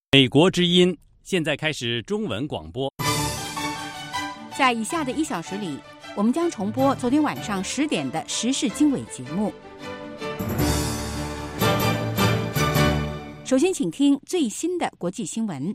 美国之音现在开始中文广播。 在以下的1小时里，我们将重播昨天晚上10点的时事经纬节目。首先，请听最新的国际新闻。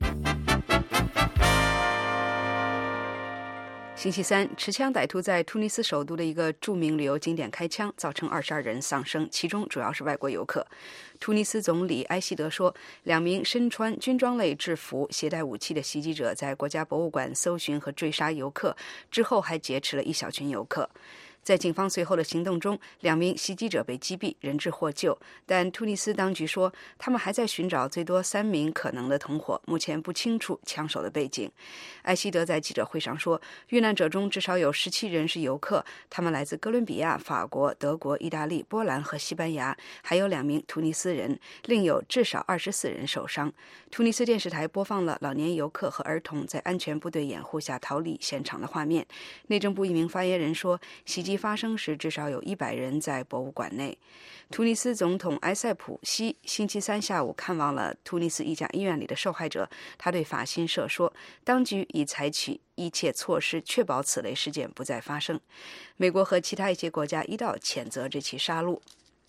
星期三，持枪歹徒在突尼斯首都的一个著名旅游景点开枪，造成22人丧生，其中主要是外国游客。突尼斯总理埃希德说，2名身穿军装类制服、携带武器的袭击者在国家博物馆搜寻和追杀游客，之后还劫持了一小群游客。在警方随后的行动中，2名袭击者被击毙，人质获救，但突尼斯当局说，他们还在寻找最多3名可能的同伙，目前不清楚枪手的背景。埃希德在记者会上说，遇难者中至少有17人是游客，他们来自哥伦比亚、法国、德国、意大利、波兰和西班牙，还有2名突尼斯人，另有至少24人受伤。突尼斯电视台播放了老年游客和儿童在安全部队掩护下逃离现场的画面。内政部一名发言人说，袭击发生时至少有100人在博物馆内。突尼斯总统埃塞普西星期三下午看望了突尼斯一家医院里的受害者，他对法新社说，当局已采取一切措施确保此类事件不再发生。美国和其他一些国家一道谴责这起杀戮。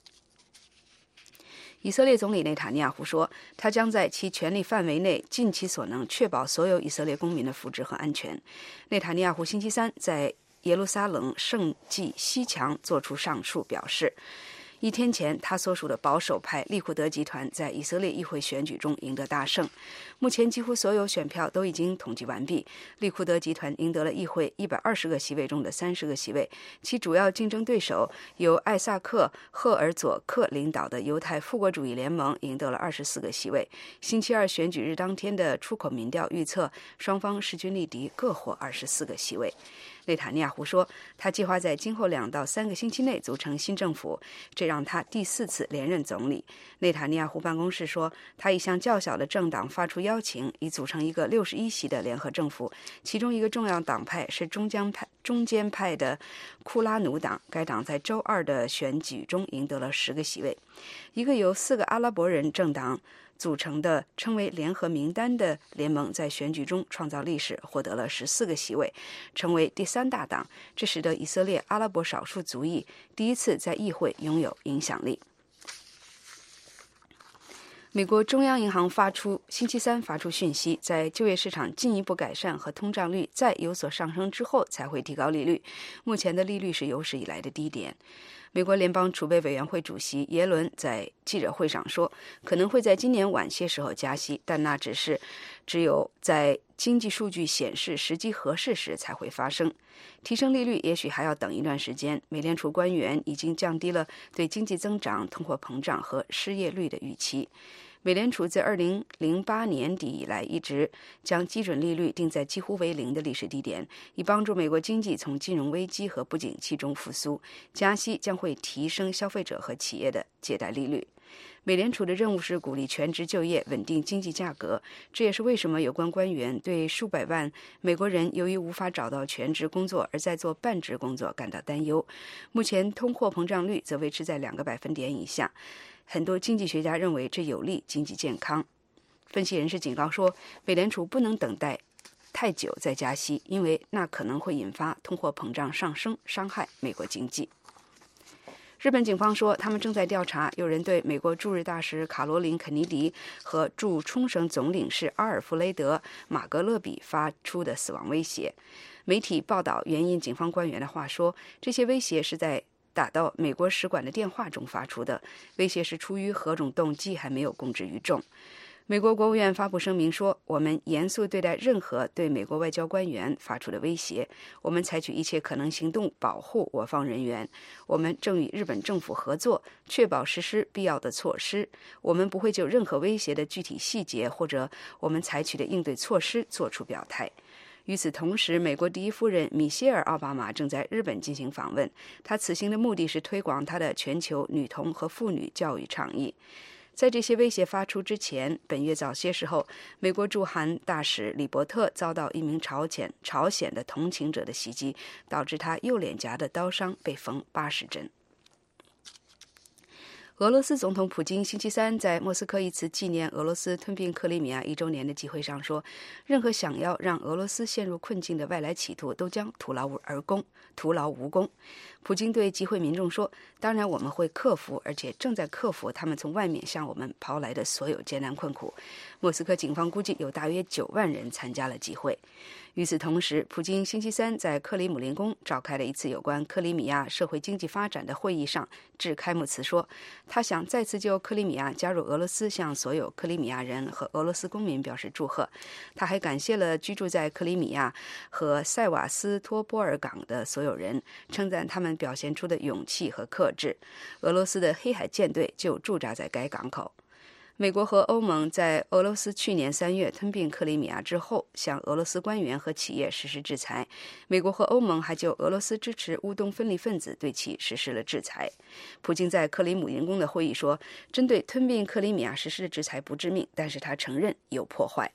以色列总理内塔尼亚胡说，他将在其权力范围内尽其所能确保所有以色列公民的福祉和安全。内塔尼亚胡星期三在耶路撒冷圣祭西墙作出上述表示。1天前，他所属的保守派利库德集团在以色列议会选举中赢得大胜。目前几乎所有选票都已经统计完毕，利库德集团赢得了议会120个席位中的30个席位，其主要竞争对手由艾萨克·赫尔佐克领导的犹太复国主义联盟赢得了24个席位。星期二选举日当天的出口民调预测，双方势均力敌，各获24个席位。内塔尼亚胡说，他计划在今后2到3个星期内组成新政府，这让他第4次连任总理。内塔尼亚胡办公室说，他已向较小的政党发出邀请，以组成一个61席的联合政府，其中一个重要党派是中间派的库拉努党，该党在周二的选举中赢得了10个席位。一个由4个阿拉伯人政党组成的称为联合名单的联盟在选举中创造历史，获得了14个席位，成为第3大党，这使得以色列阿拉伯少数族裔第一次在议会拥有影响力。美国中央银行星期三发出讯息，在就业市场进一步改善和通胀率再有所上升之后才会提高利率，目前的利率是有史以来的低点。美国联邦储备委员会主席耶伦在记者会上说，可能会在今年晚些时候加息，但那只有在经济数据显示时机合适时才会发生。提升利率也许还要等一段时间。美联储官员已经降低了对经济增长、通货膨胀和失业率的预期。美联储自2008年底以来一直将基准利率定在几乎为0的历史低点，以帮助美国经济从金融危机和不景气中复苏。加息将会提升消费者和企业的借贷利率。美联储的任务是鼓励全职就业，稳定经济价格，这也是为什么有关官员对数百万美国人由于无法找到全职工作而在做半职工作感到担忧。目前通货膨胀率则维持在2个百分点以下，很多经济学家认为这有利经济健康。分析人士警告说，美联储不能等待太久再加息，因为那可能会引发通货膨胀上升，伤害美国经济。日本警方说，他们正在调查有人对美国驻日大使卡罗琳·肯尼迪和驻冲绳总领事阿尔弗雷德·马格勒比发出的死亡威胁。媒体报道援引警方官员的话说，这些威胁是在打到美国使馆的电话中发出的，威胁是出于何种动机还没有公之于众。美国国务院发布声明说，我们严肃对待任何对美国外交官员发出的威胁，我们采取一切可能行动保护我方人员，我们正与日本政府合作，确保实施必要的措施，我们不会就任何威胁的具体细节或者我们采取的应对措施作出表态。与此同时，美国第一夫人米歇尔·奥巴马正在日本进行访问，她此行的目的是推广她的全球女童和妇女教育倡议。在这些威胁发出之前，本月早些时候，美国驻韩大使李伯特遭到一名朝鲜的同情者的袭击，导致他右脸颊的刀伤被缝80针。 俄罗斯总统普京星期三在莫斯科一次纪念俄罗斯吞并克里米亚1周年的集会上说，任何想要让俄罗斯陷入困境的外来企图都将徒劳无功。普京对集会民众说，当然我们会克服，而且正在克服他们从外面向我们抛来的所有艰难困苦。莫斯科警方估计有大约9万人参加了集会。与此同时，普京星期三在克里姆林宫召开了一次有关克里米亚社会经济发展的会议上致开幕词说，他想再次就克里米亚加入俄罗斯向所有克里米亚人和俄罗斯公民表示祝贺。他还感谢了居住在克里米亚和塞瓦斯托波尔港的所有人，称赞他们表现出的勇气和克制。俄罗斯的黑海舰队就驻扎在该港口。美国和欧盟在俄罗斯去年3月吞并克里米亚之后，向俄罗斯官员和企业实施制裁。美国和欧盟还就俄罗斯支持乌东分离分子对其实施了制裁。普京在克里姆林宫的会议说，针对吞并克里米亚实施的制裁不致命，但是他承认有破坏。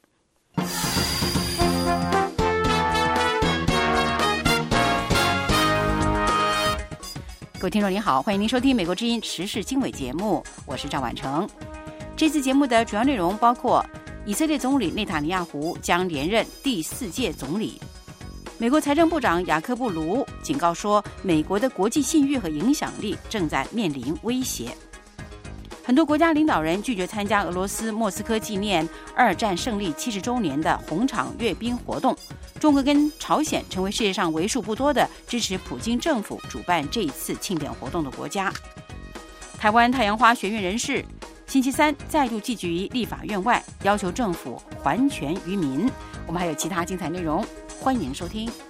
各位听众您好，欢迎您收听美国之音时事经纬节目，我是赵婉成。这次节目的主要内容包括：以色列总理内塔尼亚胡将连任第4届总理；美国财政部长雅各布·卢警告说，美国的国际信誉和影响力正在面临威胁；很多国家领导人拒绝参加俄罗斯莫斯科纪念2战胜利70周年的红场阅兵活动；中国跟朝鲜成为世界上为数不多的支持普京政府主办这一次庆典活动的国家；台湾太阳花学院人士星期三再度聚集于立法院外，要求政府还权于民。我们还有其他精彩内容，欢迎收听。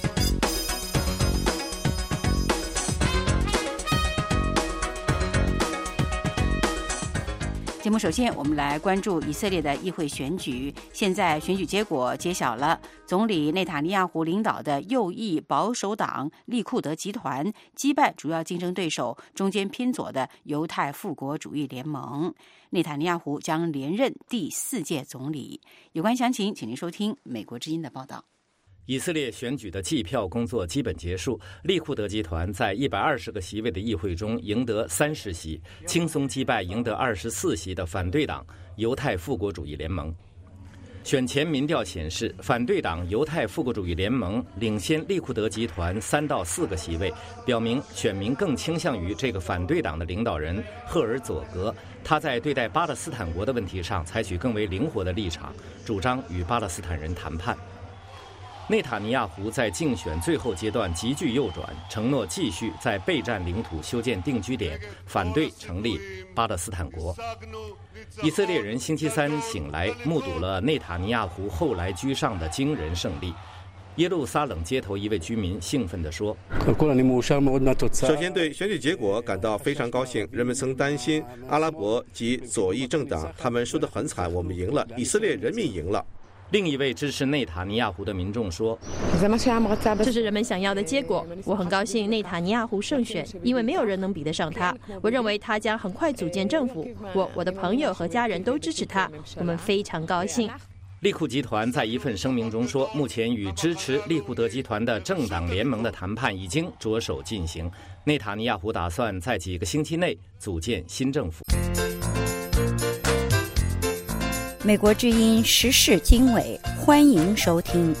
节目首先我们来关注以色列的议会选举。现在选举结果揭晓了，总理内塔尼亚胡领导的右翼保守党利库德集团击败主要竞争对手中间偏左的犹太复国主义联盟，内塔尼亚胡将连任第4届总理。有关详情请您收听美国之音的报道。 以色列选举的计票工作基本结束，利库德集团在120个席位的议会中赢得30席，轻松击败赢得24席的反对党犹太复国主义联盟。选前民调显示，反对党犹太复国主义联盟领先利库德集团3到4个席位，表明选民更倾向于这个反对党的领导人赫尔佐格。他在对待巴勒斯坦国的问题上采取更为灵活的立场，主张与巴勒斯坦人谈判。内塔尼亚胡在竞选最后阶段急剧右转，承诺继续在备战领土修建定居点，反对成立巴勒斯坦国。以色列人星期三醒来，目睹了内塔尼亚胡后来居上的惊人胜利。耶路撒冷街头一位居民兴奋地说：“ 首先对选举结果感到非常高兴。人们曾担心阿拉伯及左翼政党，他们输得很惨，我们赢了，以色列人民赢了。” 另一位支持内塔尼亚胡的民众说：“ 这是人们想要的结果。我很高兴内塔尼亚胡胜选，因为没有人能比得上他。我认为他将很快组建政府。我的朋友和家人都支持他，我们非常高兴。” 利库集团在一份声明中说，目前与支持利库德集团的政党联盟的谈判已经着手进行。内塔尼亚胡打算在几个星期内组建新政府。 美国之音时事经纬，欢迎收听。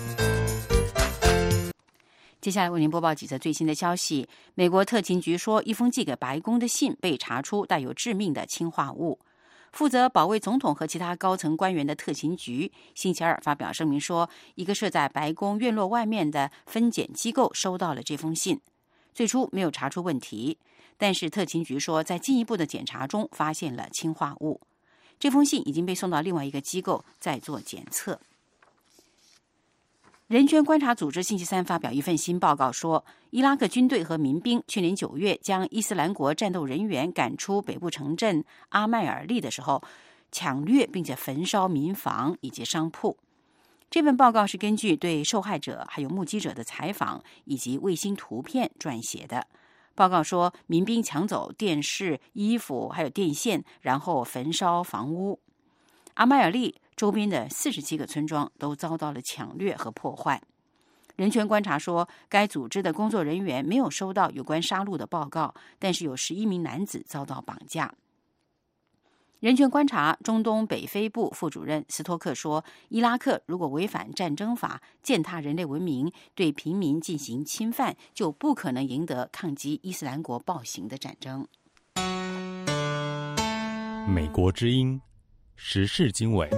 接下来为您播报几则最新的消息。美国特勤局说，一封寄给白宫的信被查出带有致命的氰化物。负责保卫总统和其他高层官员的特勤局星期二发表声明说，一个设在白宫院落外面的分检机构收到了这封信，最初没有查出问题，但是特勤局说，在进一步的检查中发现了氰化物。这封信已经被送到另外一个机构再做检测。人权观察组织星期三发表一份新报告说，伊拉克军队和民兵去年9月将伊斯兰国战斗人员赶出北部城镇阿麦尔利的时候，抢掠并且焚烧民房以及商铺。这份报告是根据对受害者还有目击者的采访以及卫星图片撰写的。报告说，民兵抢走电视、衣服还有电线，然后焚烧房屋。阿麦尔利周边的47个村庄都遭到了抢掠和破坏。人权观察说，该组织的工作人员没有收到有关杀戮的报告，但是有11名男子遭到绑架。 人权观察中东北非部副主任斯托克说，伊拉克如果违反战争法，践踏人类文明，对平民进行侵犯，就不可能赢得抗击伊斯兰国暴行的战争。 美国之音时事经纬。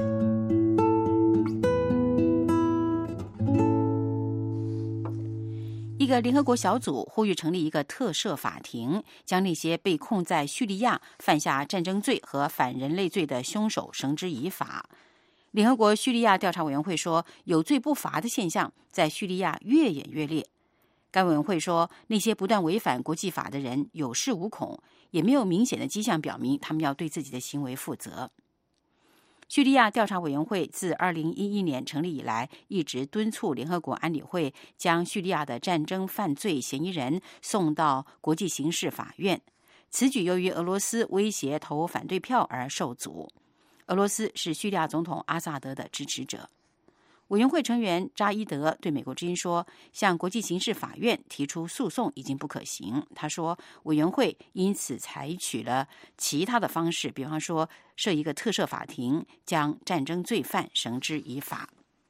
一个联合国小组呼吁成立一个特赦法庭，将那些被控在叙利亚犯下战争罪和反人类罪的凶手绳之以法。联合国叙利亚调查委员会说，有罪不罚的现象在叙利亚越演越烈。该委员会说，那些不断违反国际法的人有恃无恐，也没有明显的迹象表明他们要对自己的行为负责。叙利亚调查委员会自2011年成立以来，一直敦促联合国安理会将叙利亚的战争犯罪嫌疑人送到国际刑事法院。此举由于俄罗斯威胁投反对票而受阻。俄罗斯是叙利亚总统阿萨德的支持者。委员会成员扎伊德对美国之音说，向国际刑事法院提出诉讼已经不可行。他说，委员会因此采取了其他的方式，比方说设一个特赦法庭，将战争罪犯绳之以法。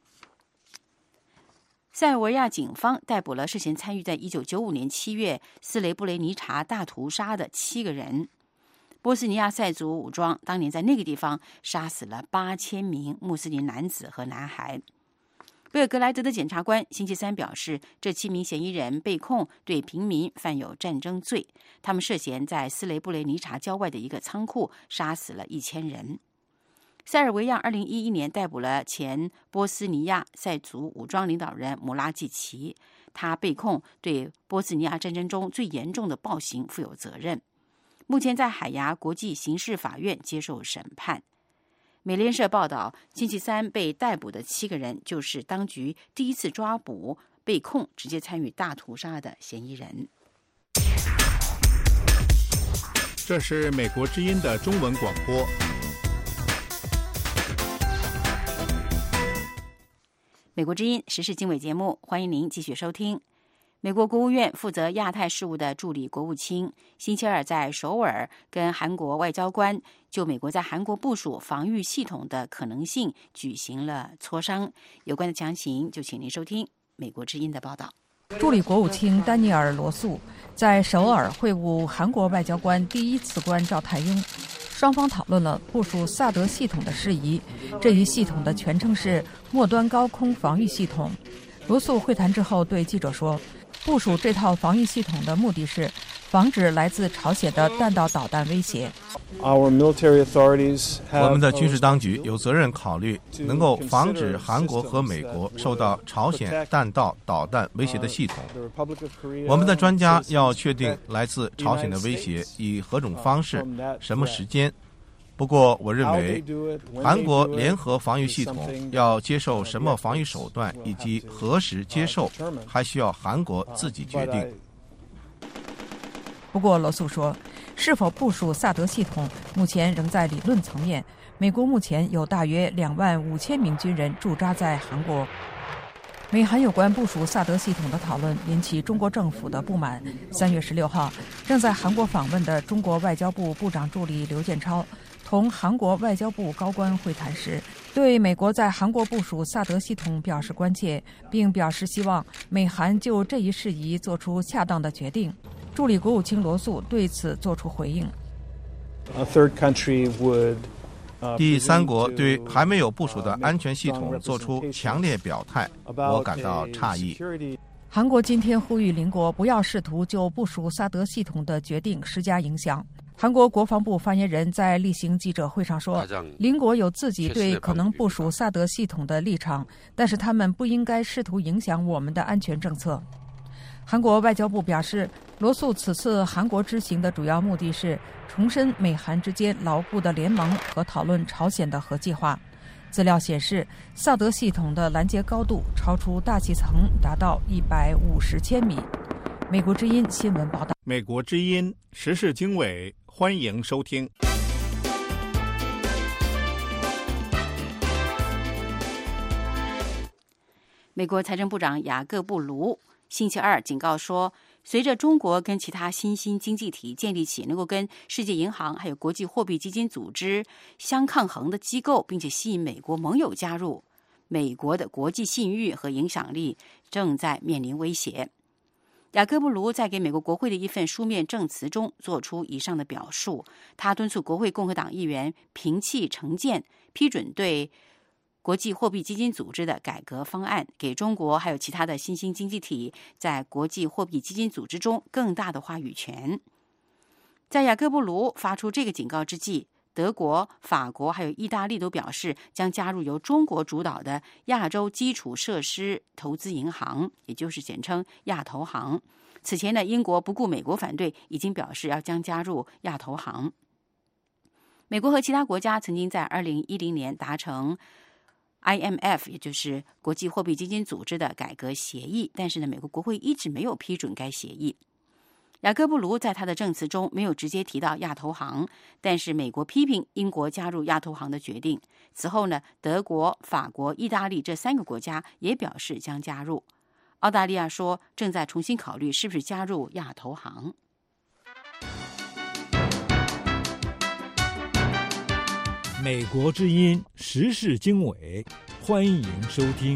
塞尔维亚警方逮捕了涉嫌参与在1995年7月斯雷布雷尼察大屠杀的7个人。波斯尼亚塞族武装当年在那个地方杀死了8000名穆斯林男子和男孩。贝尔格莱德的检察官星期三表示，这7名嫌疑人被控对平民犯有战争罪，他们涉嫌在斯雷布雷尼察郊外的一个仓库杀死了1000人。塞尔维亚2011年逮捕了前波斯尼亚塞族武装领导人姆拉季奇，他被控对波斯尼亚战争中最严重的暴行负有责任，目前在海牙国际刑事法院接受审判。美联社报道，星期三被逮捕的7个人就是当局第一次抓捕被控直接参与大屠杀的嫌疑人。 这是美国之音的中文广播。 美国之音时事经纬节目，欢迎您继续收听。美国国务院负责亚太事务的助理国务卿星期二在首尔跟韩国外交官就美国在韩国部署防御系统的可能性举行了磋商。有关的详情就请您收听美国之音的报道。 助理国务卿丹尼尔·罗素在首尔会晤韩国外交官第一次官赵泰英，双方讨论了部署萨德系统的事宜。这一系统的全称是末端高空防御系统。罗素会谈之后对记者说，部署这套防御系统的目的是防止来自朝鲜的弹道导弹威胁。 我们的军事当局有责任考虑能够防止韩国和美国受到朝鲜弹道导弹威胁的系统。我们的专家要确定来自朝鲜的威胁以何种方式、什么时间。不过我认为韩国联合防御系统要接受什么防御手段以及何时接受，还需要韩国自己决定。 不过罗素说，是否部署萨德系统目前仍在理论层面。美国目前有大约25000名军人驻扎在韩国。美韩有关部署萨德系统的讨论引起中国政府的不满。3月16号，正在韩国访问的中国外交部部长助理刘建超同韩国外交部高官会谈时，对美国在韩国部署萨德系统表示关切，并表示希望美韩就这一事宜做出恰当的决定。助理国务卿罗素对此作出回应。 第三国对还没有部署的安全系统做出强烈表态，我感到诧异。 韩国今天呼吁邻国不要试图就部署萨德系统的决定施加影响。韩国国防部发言人在例行记者会上说，邻国有自己对可能部署萨德系统的立场，但是他们不应该试图影响我们的安全政策。韩国外交部表示，罗素此次韩国之行的主要目的是重申美韩之间牢固的联盟和讨论朝鲜的核计划。资料显示，萨德系统的拦截高度超出大气层达到150千米。美国之音新闻报道。 美国之音时事经纬，欢迎收听。 美国财政部长雅各布·卢星期二警告说， 随着中国跟其他新兴经济体建立起能够跟世界银行还有国际货币基金组织相抗衡的机构，并且吸引美国盟友加入，美国的国际信誉和影响力正在面临威胁。雅各布卢在给美国国会的一份书面证词中做出以上的表述，他敦促国会共和党议员摒弃成见，批准对国际货币基金组织的改革方案，给中国还有其他的新兴经济体在国际货币基金组织中更大的话语权。在雅各布卢发出这个警告之际，德国、法国还有意大利都表示将加入由中国主导的亚洲基础设施投资银行，也就是简称亚投行。此前呢，英国不顾美国反对，已经表示将加入亚投行。美国和其他国家曾经在2010年达成 IMF， 也就是国际货币基金组织的改革协议，但是呢，美国国会一直没有批准该协议。雅各布卢在他的证词中没有直接提到亚投行，但是美国批评英国加入亚投行的决定。此后呢，德国、法国、意大利这3个国家也表示将加入。澳大利亚说正在重新考虑是不是加入亚投行。 美国之音时事经纬，欢迎收听。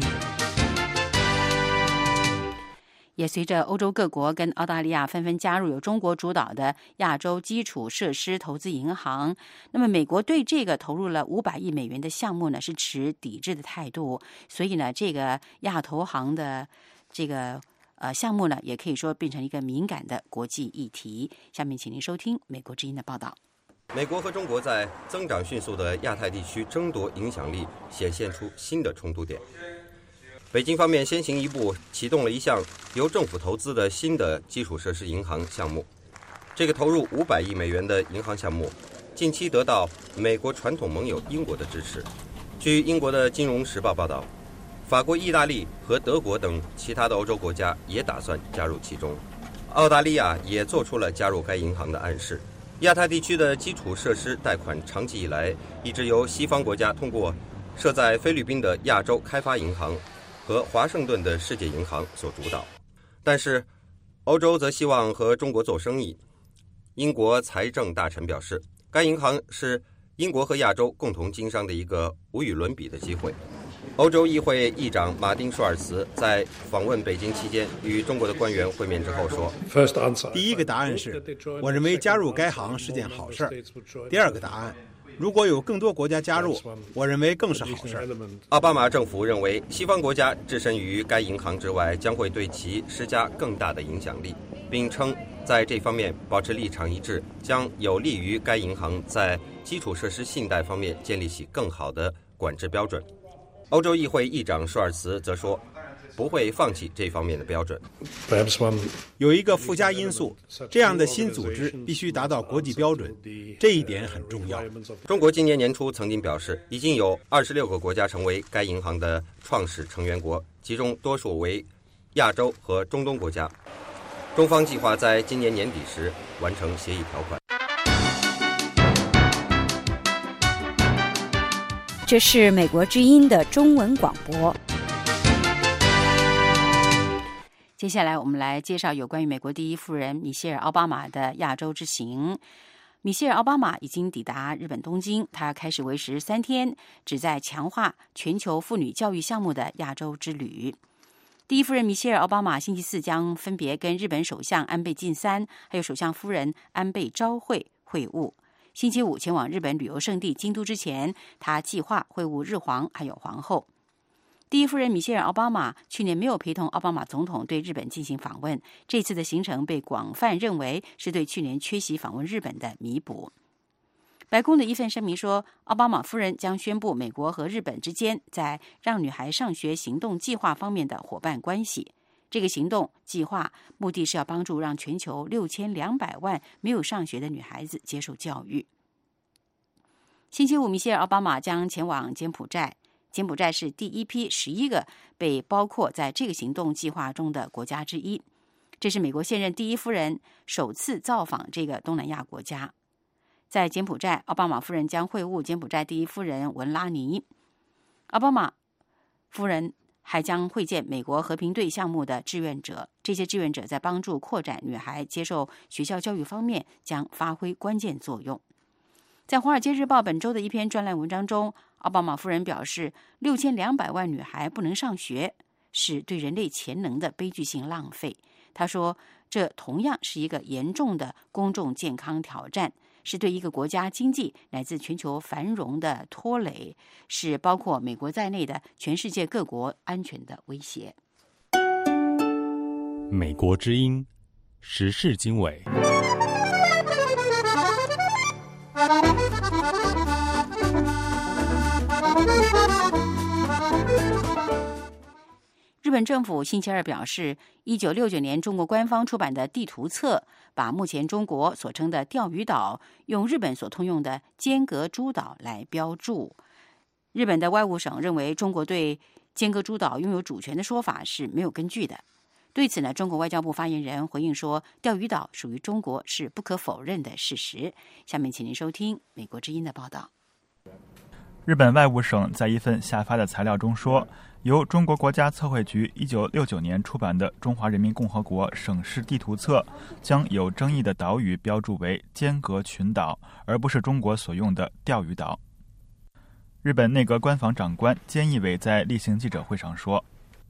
也随着欧洲各国跟澳大利亚纷纷加入由中国主导的亚洲基础设施投资银行，那么美国对这个投入了500亿美元的项目呢是持抵制的态度，所以呢，这个亚投行的这个项目呢，也可以说变成一个敏感的国际议题。下面请您收听美国之音的报道。 美国和中国在增长迅速的亚太地区争夺影响力，显现出新的冲突点。北京方面先行一步启动了一项由政府投资的新的基础设施银行项目。这个投入500亿美元的银行项目，近期得到美国传统盟友英国的支持。据英国的《金融时报》报道，法国、意大利和德国等其他的欧洲国家也打算加入其中。澳大利亚也做出了加入该银行的暗示。亚太地区的基础设施贷款长期以来一直由西方国家通过设在菲律宾的亚洲开发银行和华盛顿的世界银行所主导，但是欧洲则希望和中国做生意。英国财政大臣表示，该银行是英国和亚洲共同经商的一个无与伦比的机会。欧洲议会议长马丁·舒尔茨在访问北京期间与中国的官员会面之后说， 第一个答案是，我认为加入该行是件好事。第二个答案，如果有更多国家加入，我认为更是好事。 奥巴马政府认为，西方国家置身于该银行之外，将会对其施加更大的影响力，并称在这方面保持立场一致，将有利于该银行在基础设施信贷方面建立起更好的管制标准。欧洲议会议长舒尔茨则说，不会放弃这方面的标准。 有一个附加因素，这样的新组织必须达到国际标准，这一点很重要。 中国今年年初曾经表示，已经有26个国家成为该银行的创始成员国，其中多数为亚洲和中东国家。中方计划在今年年底时完成协议条款。 这是美国之音的中文广播。 接下来我们来介绍有关于美国第一夫人米歇尔·奥巴马的亚洲之行。米歇尔·奥巴马已经抵达日本东京，他开始为时3天，旨在强化全球妇女教育项目的亚洲之旅。第一夫人米歇尔·奥巴马星期4将分别跟日本首相安倍晋三还有首相夫人安倍昭惠会晤。星期5前往日本旅游胜地京都之前，他计划会晤日皇还有皇后。第一夫人米歇尔·奥巴马去年没有陪同奥巴马总统对日本进行访问，这次的行程被广泛认为是对去年缺席访问日本的弥补。白宫的一份声明说，奥巴马夫人将宣布美国和日本之间在让女孩上学行动计划方面的伙伴关系。这个行动计划目的是要帮助让全球6200万没有上学的女孩子接受教育。星期5，米歇尔·奥巴马将前往柬埔寨。柬埔寨是第一批11个被包括在这个行动计划中的国家之一。这是美国现任第一夫人首次造访这个东南亚国家。在柬埔寨，奥巴马夫人将会晤柬埔寨第一夫人文拉尼。奥巴马夫人还将会见美国和平队项目的志愿者。这些志愿者在帮助扩展女孩接受学校教育方面将发挥关键作用。在《华尔街日报》本周的一篇专栏文章中，奥巴马夫人表示，6200万女孩不能上学是对人类潜能的悲剧性浪费。她说，这同样是一个严重的公众健康挑战，是对一个国家经济乃至全球繁荣的拖累，是包括美国在内的全世界各国安全的威胁。 美国之音，时事经纬。 日本政府星期二表示，1969年中国官方出版的地图册把目前中国所称的钓鱼岛用日本所通用的尖阁诸岛来标注。日本的外务省认为中国对尖阁诸岛拥有主权的说法是没有根据的。对此呢，中国外交部发言人回应说，钓鱼岛属于中国是不可否认的事实。下面请您收听美国之音的报道。 日本外务省在一份下发的材料中说，由中国国家测绘局1969年出版的《中华人民共和国省市地图册》将有争议的岛屿标注为尖阁群岛，而不是中国所用的钓鱼岛。日本内阁官房长官菅义伟在例行记者会上说，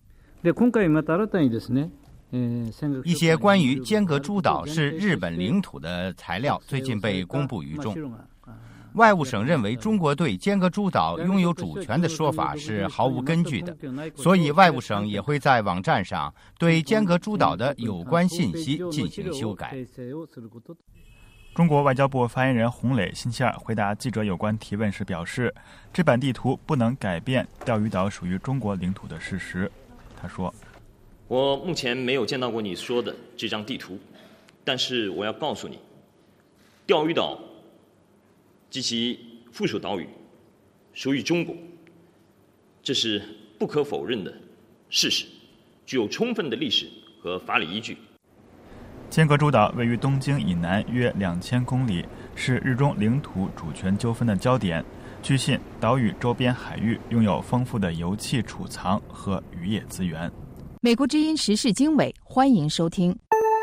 一些关于尖阁诸岛是日本领土的材料最近被公布于众。外务省认为中国对尖阁诸岛拥有主权的说法是毫无根据的，所以外务省也会在网站上对尖阁诸岛的有关信息进行修改。 中国外交部发言人洪磊星期二回答记者有关提问时表示，这版地图不能改变钓鱼岛属于中国领土的事实。他说， 我目前没有见到过你说的这张地图，但是我要告诉你，钓鱼岛及其附属岛屿属于中国，这是不可否认的事实，具有充分的历史和法理依据。 尖阁诸岛位于东京以南约2000公里，是日中领土主权纠纷的焦点。据信，岛屿周边海域拥有丰富的油气储藏和渔业资源。 美国之音时事经纬，欢迎收听。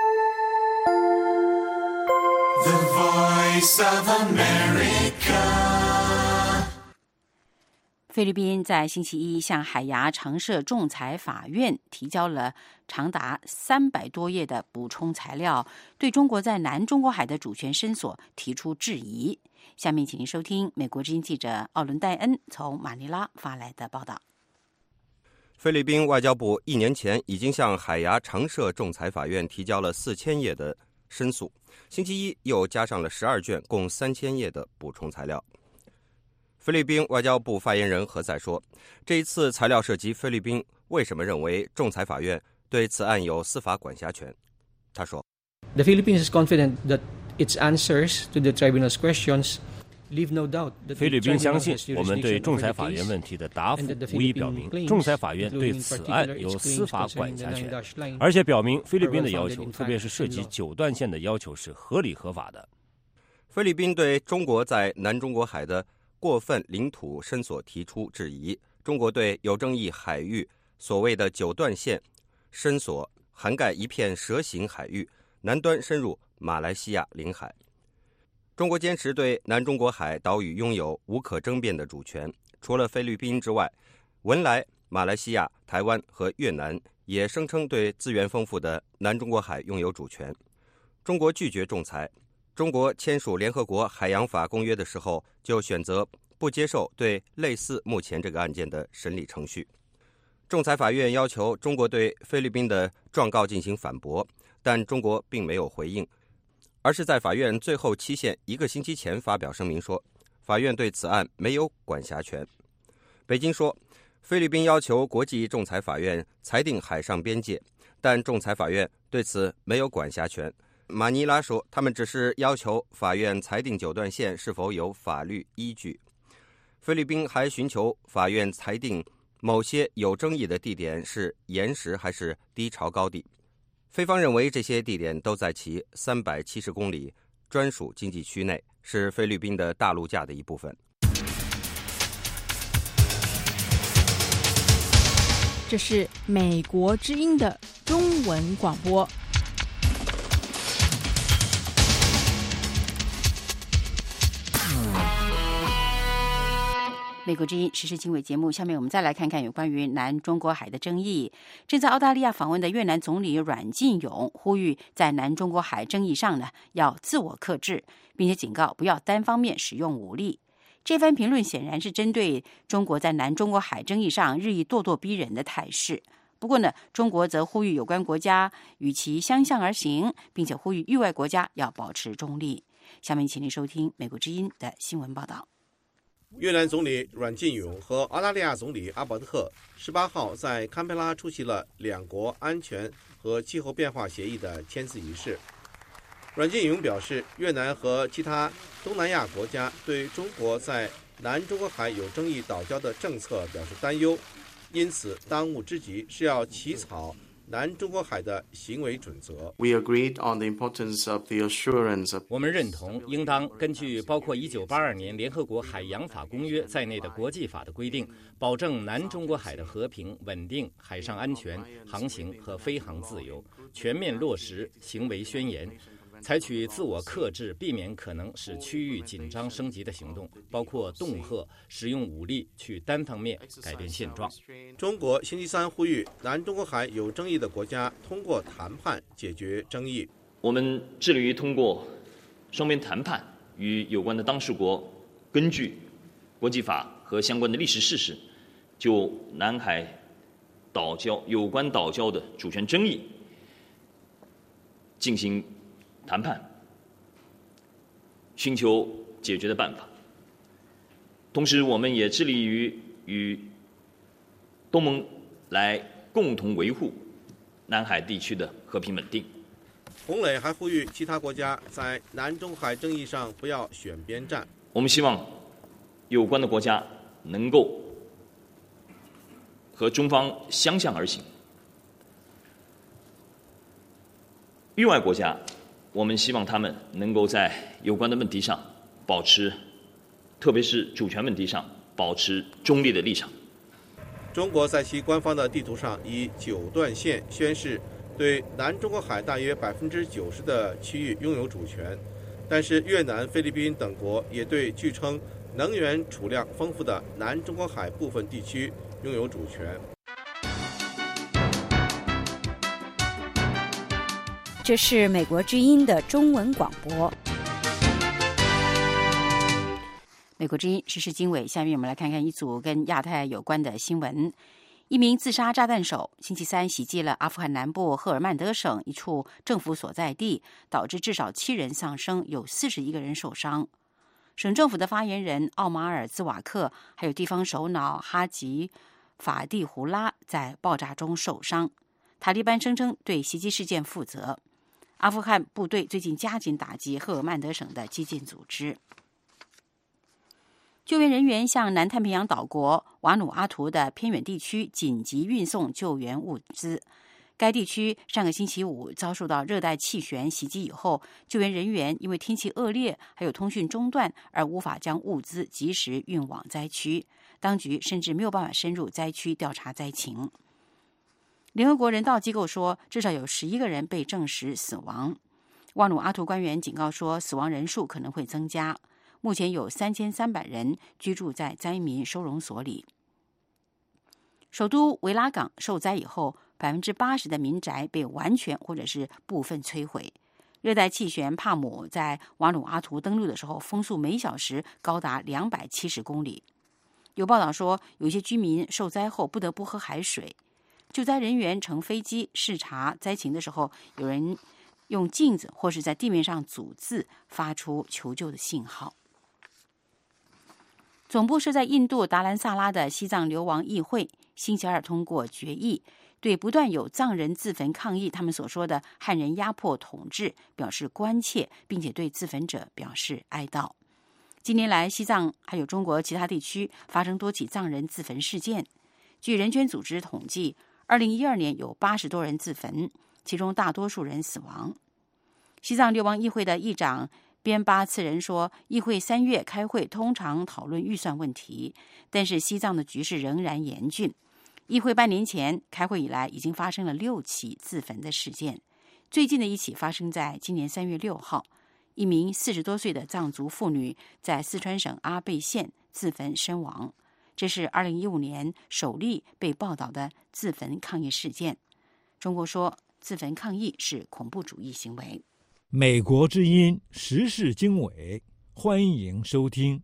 The Voice of America。 菲律宾在星期一向海牙常设仲裁法院提交了长达300多页的补充材料，对中国在南中国海的主权伸索提出质疑。下面请您收听美国之音记者奥伦戴恩从马尼拉发来的报道。 菲律宾外交部1年前已经向海牙常设仲裁法院提交了4000页的申诉，星期一又加上了12卷，共3000页的补充材料。菲律宾外交部发言人何塞说，这一次材料涉及菲律宾为什么认为仲裁法院对此案有司法管辖权。他说 The Philippines is confident that its answers to the tribunal's questions leave no doubt that 菲律宾相信我们对仲裁法院问题的答复无疑表明仲裁法院对此案有司法管辖权，而且表明菲律宾的要求，特别是涉及9段线的要求是合理合法的。 菲律宾对中国在南中国海的过分领土伸索提出质疑。中国对有争议海域所谓的9段线伸索涵盖一片蛇形海域，南端深入马来西亚领海。中国坚持对南中国海岛屿拥有无可争辩的主权，除了菲律宾之外，文莱、马来西亚、台湾和越南也声称对资源丰富的南中国海拥有主权。中国拒绝仲裁。中国签署联合国海洋法公约的时候，就选择不接受对类似目前这个案件的审理程序。仲裁法院要求中国对菲律宾的状告进行反驳，但中国并没有回应，而是在法院最后期限1个星期前发表声明说，法院对此案没有管辖权。北京说，菲律宾要求国际仲裁法院裁定海上边界，但仲裁法院对此没有管辖权。马尼拉说，他们只是要求法院裁定9段线是否有法律依据。菲律宾还寻求法院裁定某些有争议的地点是岩石还是低潮高地。菲方认为这些地点都在其370公里专属经济区内，是菲律宾的大陆架的一部分。 这是美国之音的中文广播。 美国之音时事经纬节目，下面我们再来看看有关于南中国海的争议。正在澳大利亚访问的越南总理阮晋勇呼吁，在南中国海争议上呢，要自我克制，并且警告不要单方面使用武力。这番评论显然是针对中国在南中国海争议上日益咄咄逼人的态势。不过呢，中国则呼吁有关国家与其相向而行，并且呼吁域外国家要保持中立。下面请您收听美国之音的新闻报道。 越南总理阮晋勇和澳大利亚总理阿伯特18号在堪培拉出席了两国安全和气候变化协议的签字仪式。阮晋勇表示，越南和其他东南亚国家对中国在南中国海有争议岛礁的政策表示担忧，因此当务之急是要起草南中国海的行为准则。 我们认同应当根据包括1982年联合国海洋法公约在内的国际法的规定，保证南中国海的和平稳定、海上安全、航行和飞航自由，全面落实行为宣言，采取自我克制，避免可能使区域紧张升级的行动，包括恫吓、使用武力去单方面改变现状。 中国星期三呼吁南中国海有争议的国家通过谈判解决争议。 我们致力于通过双边谈判，与有关的当事国根据国际法和相关的历史事实，就南海岛礁有关岛礁的主权争议进行谈判，寻求解决的办法。同时，我们也致力于与东盟来共同维护南海地区的和平稳定。 洪磊还呼吁其他国家在南中海争议上不要选边站。 我们希望有关的国家能够和中方相向而行。域外国家，我们希望他们能够在有关的问题上保持，特别是主权问题上保持中立的立场。 中国在其官方的地图上以9段线宣示对南中国海大约90%的区域拥有主权，但是越南、菲律宾等国也对据称能源储量丰富的南中国海部分地区拥有主权。 这是美国之音的中文广播。 美国之音时事经纬，下面我们来看看一组跟亚太有关的新闻。一名自杀炸弹手星期三袭击了阿富汗南部赫尔曼德省一处政府所在地，导致至少7人丧生，有41个人受伤。省政府的发言人奥马尔·兹瓦克还有地方首脑哈吉·法蒂胡拉在爆炸中受伤。塔利班声称对袭击事件负责。阿富汗部队最近加紧打击赫尔曼德省的激进组织。救援人员向南太平洋岛国瓦努阿图的偏远地区紧急运送救援物资。该地区上个星期五遭受到热带气旋袭击以后，救援人员因为天气恶劣还有通讯中断而无法将物资及时运往灾区，当局甚至没有办法深入灾区调查灾情。联合国人道机构说，至少有11个人被证实死亡。瓦努阿图官员警告说，死亡人数可能会增加。目前有3300人居住在灾民收容所里。首都维拉港受灾以后，80%的民宅被完全或者是部分摧毁。热带气旋帕姆在瓦努阿图登陆的时候，风速每小时高达270公里。有报道说，有些居民受灾后不得不喝海水。救灾人员乘飞机视察灾情的时候，有人用镜子或是在地面上组字，发出求救的信号。总部设在印度达兰萨拉的西藏流亡议会星期二通过决议，对不断有藏人自焚抗议他们所说的汉人压迫统治表示关切，并且对自焚者表示哀悼。近年来，西藏还有中国其他地区发生多起藏人自焚事件。据人权组织统计，2012年有80多人自焚，其中大多数人死亡。西藏流亡议会的议长边巴次仁说，议会3月开会通常讨论预算问题，但是西藏的局势仍然严峻。 议会半年前开会以来，已经发生了6起自焚的事件。最近的一起发生在今年3月6号，一名40多岁的藏族妇女在四川省阿贝县自焚身亡。这是2015年首例被报道的自焚抗议事件。中国说，自焚抗议是恐怖主义行为。 美国之音时事经纬，欢迎收听。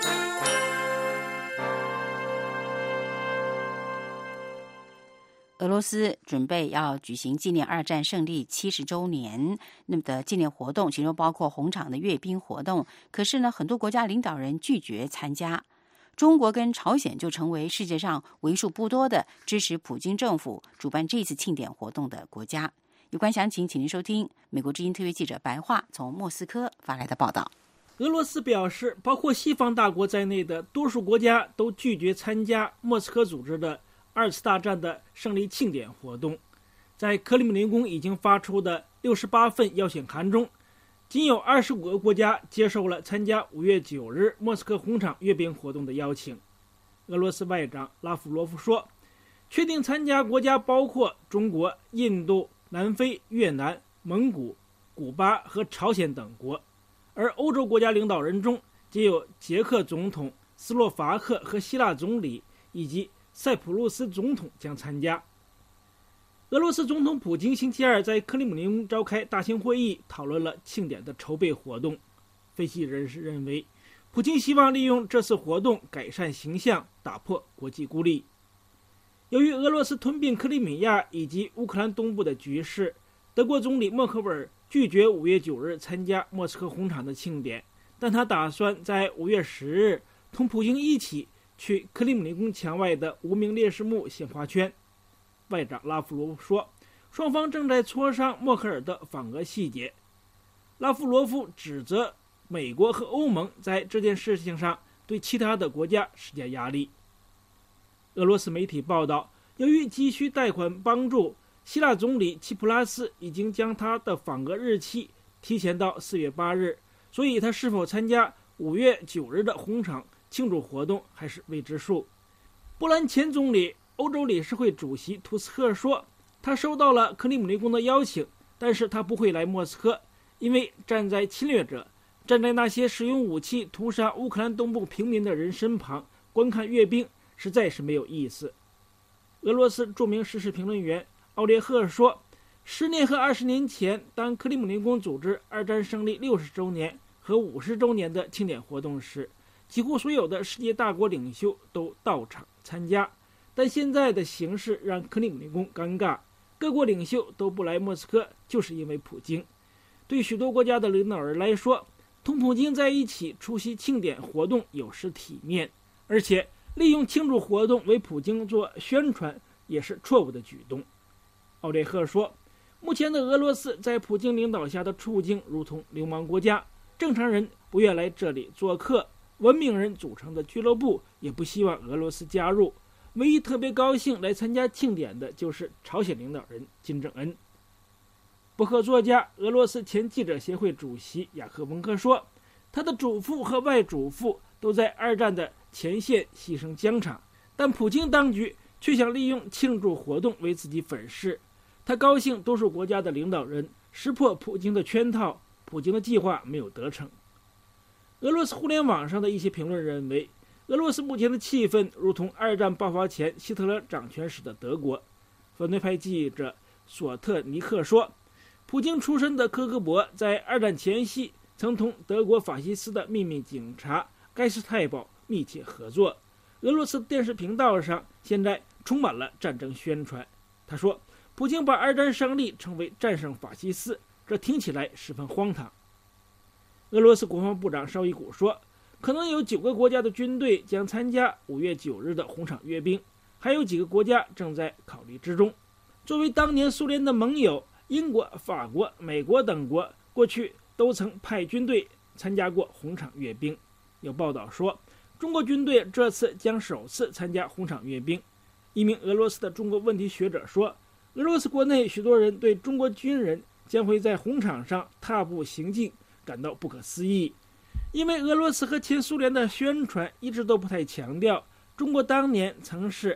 俄罗斯准备要举行纪念2战胜利70周年那么的纪念活动，其中包括红场的阅兵活动。可是呢，很多国家领导人拒绝参加。中国跟朝鲜就成为世界上为数不多的支持普京政府主办这次庆典活动的国家。有关详情，请您收听美国之音特约记者白桦从莫斯科发来的报道。 俄罗斯表示，包括西方大国在内的多数国家都拒绝参加莫斯科组织的2次大战的胜利庆典活动。在克里姆林宫已经发出的68份邀请函中，仅有25个国家接受了参加5月9日莫斯科红场阅兵活动的邀请。俄罗斯外长拉夫罗夫说，确定参加国家包括中国、印度、南非、越南、蒙古、古巴和朝鲜等国，而欧洲国家领导人中皆有捷克总统、斯洛伐克和希腊总理以及塞浦路斯总统将参加。俄罗斯总统普京星期二在克里姆林宫召开大型会议，讨论了庆典的筹备活动。分析人士认为，普京希望利用这次活动改善形象，打破国际孤立。由于俄罗斯吞并克里米亚以及乌克兰东部的局势，德国总理默克尔拒绝5月9日参加莫斯科红场的庆典，但他打算在5月10日同普京一起去克里姆林宫墙外的无名烈士墓献花圈。外长拉夫罗夫说，双方正在磋商默克尔的访俄细节。拉夫罗夫指责美国和欧盟在这件事情上对其他的国家施加压力。俄罗斯媒体报道，由于急需贷款帮助，希腊总理齐普拉斯已经将他的访俄日期提前到4月8日，所以他是否参加5月9日的红场庆祝活动还是未知数。波兰前总理、欧洲理事会主席图斯克说，他收到了克里姆林宫的邀请，但是他不会来莫斯科，因为站在侵略者、站在那些使用武器屠杀乌克兰东部平民的人身旁观看阅兵实在是没有意思。俄罗斯著名时事评论员奥列赫说，10年和20年前，当克里姆林宫组织2战胜利60周年和50周年的庆典活动时，几乎所有的世界大国领袖都到场参加，但现在的形势让克里姆林宫尴尬，各国领袖都不来莫斯科，就是因为普京。对许多国家的领导人来说，同普京在一起出席庆典活动有失体面，而且利用庆祝活动为普京做宣传也是错误的举动。奥列赫说，目前的俄罗斯在普京领导下的处境如同流氓国家，正常人不愿来这里做客，文明人组成的俱乐部也不希望俄罗斯加入，唯一特别高兴来参加庆典的就是朝鲜领导人金正恩。博客作家、俄罗斯前记者协会主席雅克文科说，他的祖父和外祖父都在2战的前线牺牲疆场，但普京当局却想利用庆祝活动为自己粉饰。他高兴多数国家的领导人识破普京的圈套，普京的计划没有得逞。俄罗斯互联网上的一些评论认为，俄罗斯目前的气氛如同2战爆发前希特勒掌权时的德国。反对派记者索特尼克说，普京出身的科格勃在2战前夕曾同德国法西斯的秘密警察盖斯泰堡密切合作。俄罗斯电视频道上现在充满了战争宣传。他说，普京把2战胜利称为战胜法西斯，这听起来十分荒唐。俄罗斯国防部长绍伊古说，可能有9个国家的军队将参加5月9日的红场阅兵，还有几个国家正在考虑之中。作为当年苏联的盟友，英国、法国、美国等国过去都曾派军队参加过红场阅兵。有报道说，中国军队这次将首次参加红场阅兵。一名俄罗斯的中国问题学者说，俄罗斯国内许多人对中国军人将会在红场上踏步行进感到不可思议，因为俄罗斯和前苏联的宣传一直都不太强调中国当年曾是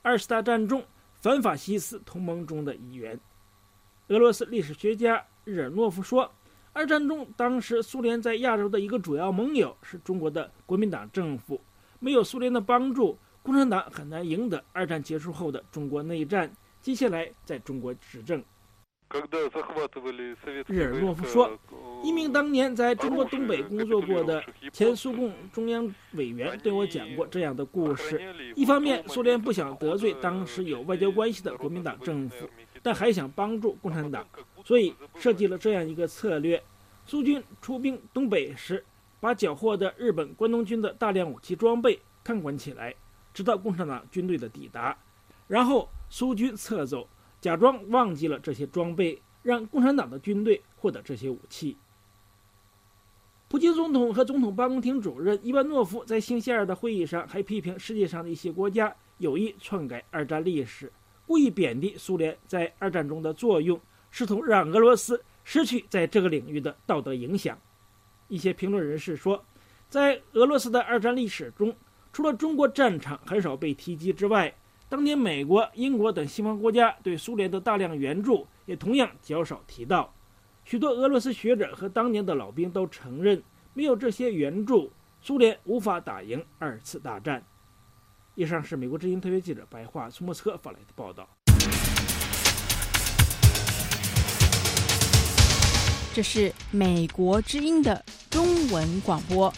二次大战中反法西斯同盟中的一员。俄罗斯历史学家日尔诺夫说，二战中当时苏联在亚洲的一个主要盟友是中国的国民党政府，没有苏联的帮助，共产党很难赢得二战结束后的中国内战，接下来在中国执政。日尔诺夫说，一名当年在中国东北工作过的前苏共中央委员对我讲过这样的故事。一方面，苏联不想得罪当时有外交关系的国民党政府，但还想帮助共产党，所以设计了这样一个策略：苏军出兵东北时，把缴获的日本关东军的大量武器装备看管起来，直到共产党军队的抵达，然后苏军撤走，假装忘记了这些装备，让共产党的军队获得这些武器。普京总统和总统办公厅主任伊万诺夫在星期二的会议上还批评世界上的一些国家有意篡改二战历史，故意贬低苏联在二战中的作用，试图让俄罗斯失去在这个领域的道德影响。一些评论人士说，在俄罗斯的二战历史中，除了中国战场很少被提及之外，当年美国、英国等西方国家对苏联的大量援助也同样较少提到。许多俄罗斯学者和当年的老兵都承认，没有这些援助，苏联无法打赢二次大战。以上是美国之音特约记者白桦从莫斯科发来的报道。 这是美国之音的中文广播。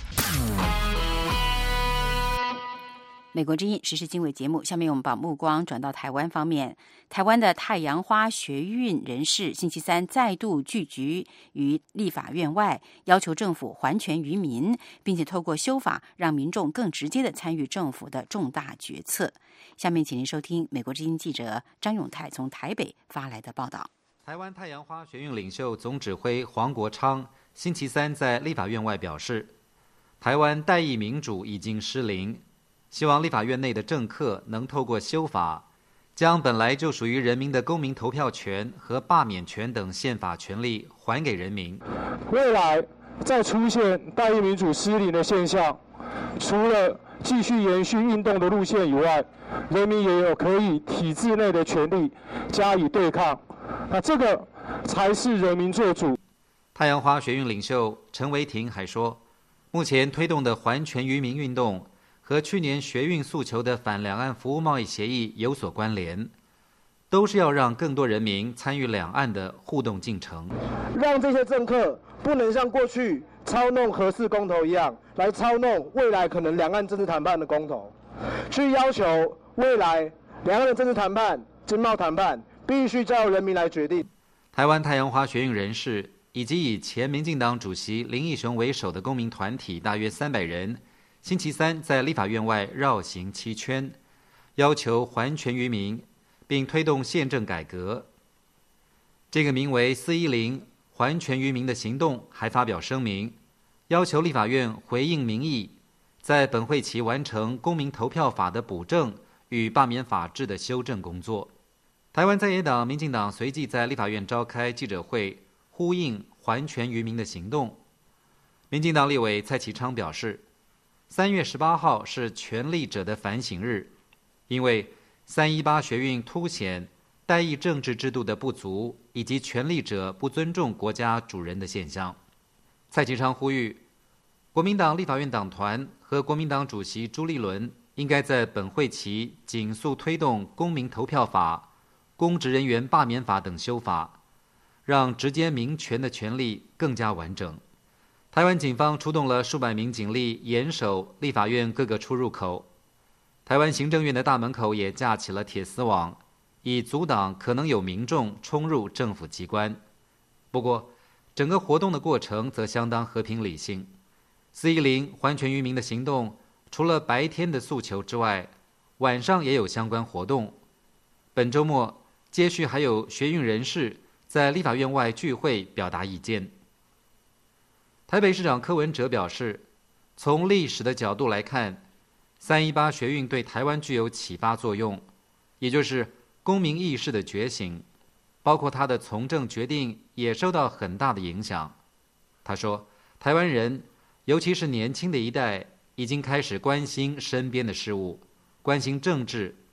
美国之音时事经纬节目，下面我们把目光转到台湾方面。台湾的太阳花学运人士星期三再度聚集于立法院外，要求政府还权于民，并且透过修法让民众更直接地参与政府的重大决策。下面请您收听美国之音记者张永泰从台北发来的报道。 台湾太阳花学运领袖总指挥黄国昌星期三在立法院外表示，台湾代议民主已经失灵，希望立法院内的政客能透过修法，将本来就属于人民的公民投票权和罢免权等宪法权利还给人民。 未来再出现代议民主失灵的现象，除了继续延续运动的路线以外，人民也有可以体制内的权利加以对抗，那这个才是人民做主。 太阳花学运领袖陈维廷还说，目前推动的还权于民运动和去年学运诉求的反两岸服务贸易协议有所关联，都是要让更多人民参与两岸的互动进程， 让这些政客不能像过去操弄核四公投一样来操弄未来可能两岸政治谈判的公投，去要求未来两岸的政治谈判、经贸谈判必须交由人民来决定。 台湾太阳花学运人士以及以前民进党主席林义雄为首的公民团体大约300人，星期三在立法院外绕行7圈，要求还权于民，并推动宪政改革。这个名为410还权于民的行动还发表声明，要求立法院回应民意，在本会期完成公民投票法的补正与罢免法制的修正工作。台湾在野党民进党随即在立法院召开记者会，呼应还权于民的行动。民进党立委蔡其昌表示，3月18号是权力者的反省日，因为318学运凸显代议政治制度的不足，以及权力者不尊重国家主人的现象。蔡其昌呼吁，国民党立法院党团和国民党主席朱立伦应该在本会期紧速推动公民投票法、公职人员罢免法等修法，让直接民权的权利更加完整。台湾警方出动了数百名警力严守立法院各个出入口，台湾行政院的大门口也架起了铁丝网，以阻挡可能有民众冲入政府机关。不过，整个活动的过程则相当和平理性。410还权于民的行动，除了白天的诉求之外，晚上也有相关活动。本周末，接续还有学运人士在立法院外聚会表达意见。台北市长柯文哲表示，从历史的角度来看，318学运对台湾具有启发作用，也就是公民意识的觉醒，包括他的从政决定也受到很大的影响。他说，台湾人，尤其是年轻的一代，已经开始关心身边的事物，关心政治，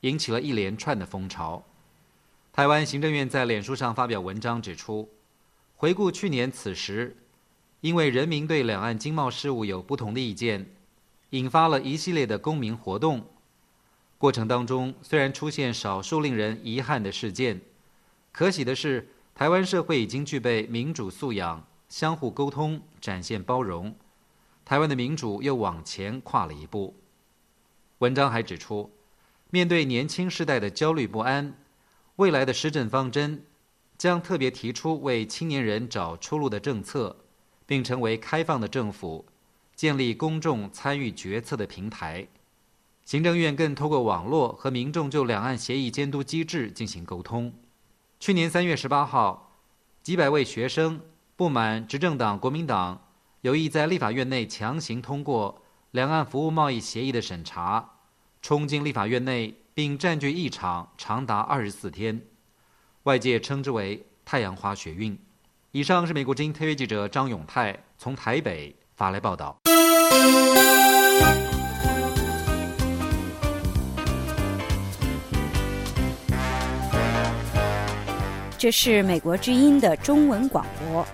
引起了一连串的风潮。台湾行政院在脸书上发表文章指出，回顾去年此时，因为人民对两岸经贸事务有不同的意见，引发了一系列的公民活动。过程当中虽然出现少数令人遗憾的事件，可喜的是台湾社会已经具备民主素养，相互沟通，展现包容，台湾的民主又往前跨了一步。文章还指出，面对年轻世代的焦虑不安，未来的施政方针将特别提出为青年人找出路的政策，并成为开放的政府，建立公众参与决策的平台。行政院更透过网络和民众就两岸协议监督机制进行沟通。去年3月18号，几百位学生不满执政党国民党有意在立法院内强行通过两岸服务贸易协议的审查，冲进立法院内并占据议场长达24天，外界称之为太阳花学运。以上是美国之音特约记者张永泰从台北发来报道。 这是美国之音的中文广播。